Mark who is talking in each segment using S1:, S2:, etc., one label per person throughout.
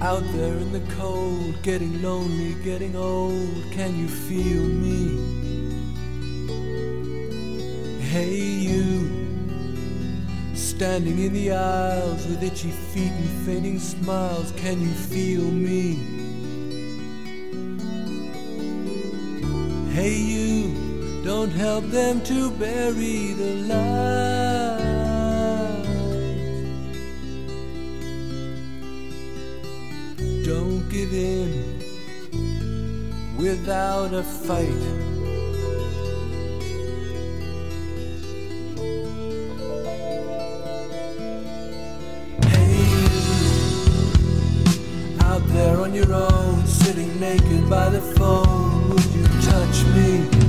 S1: Out there in the cold, getting lonely, getting old, can you feel me? Hey you, standing in the aisles with itchy feet and fainting smiles, can you feel me? Hey you, don't help them to bury the light. Don't give in without a fight. Hey you, out there on your own, sitting naked by the phone, would you touch me?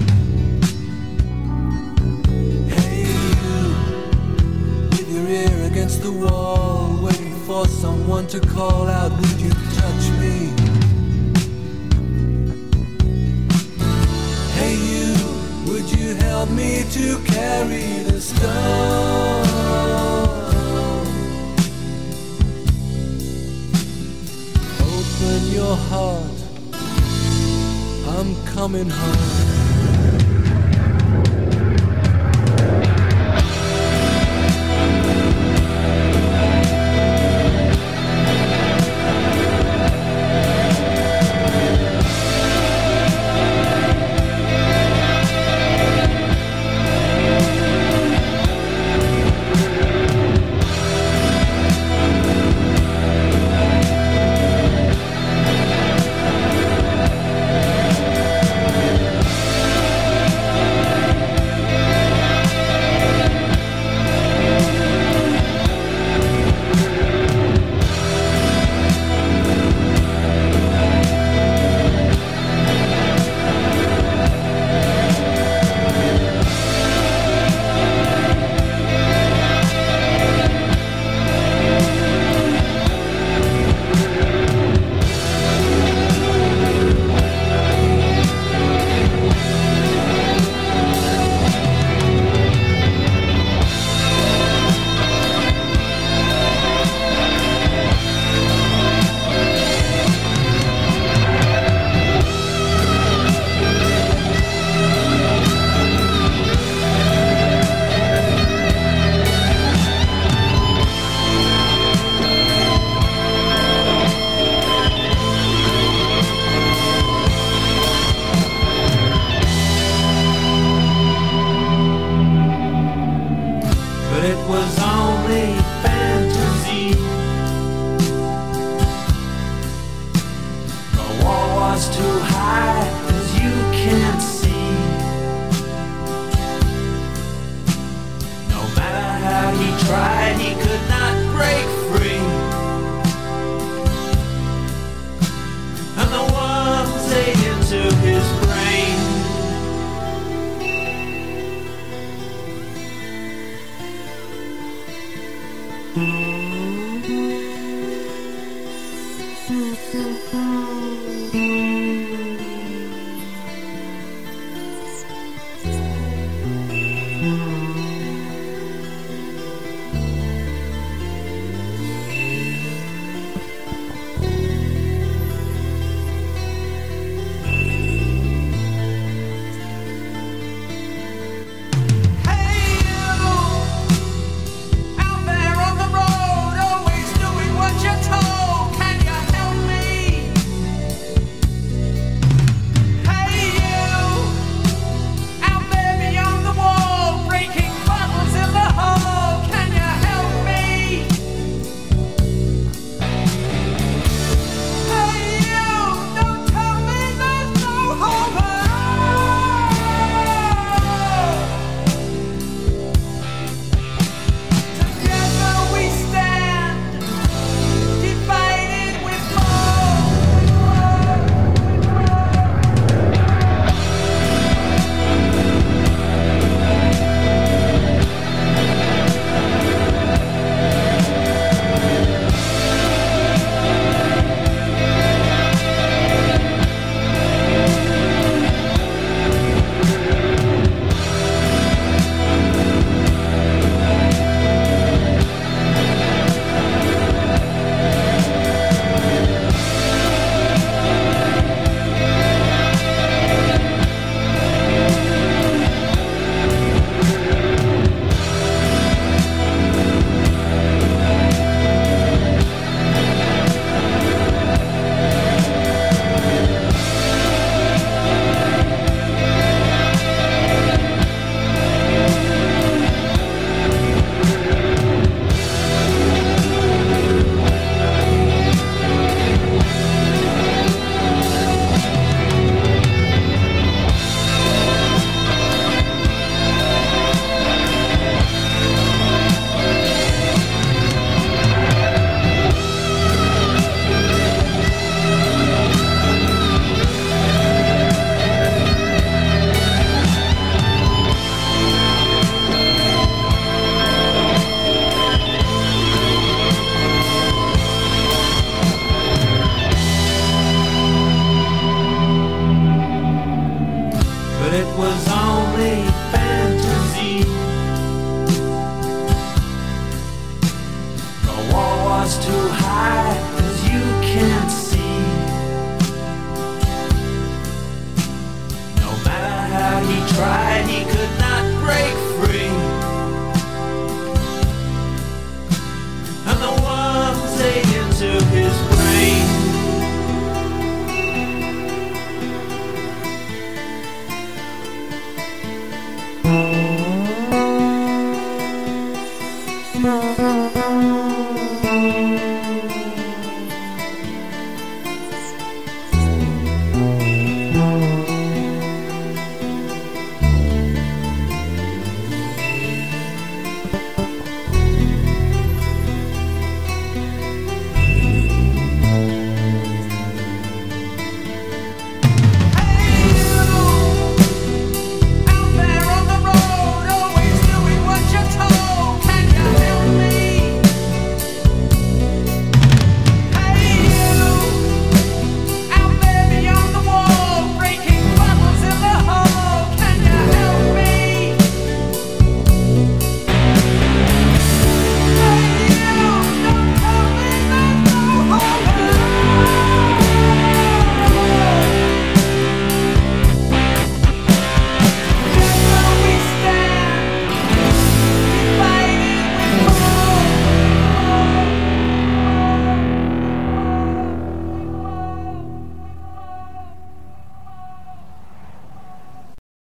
S1: Hey you, with your ear against the wall, waiting for someone to call out, would you touch me? Hey you, would you help me to carry the stone? Open your heart, I'm coming home. was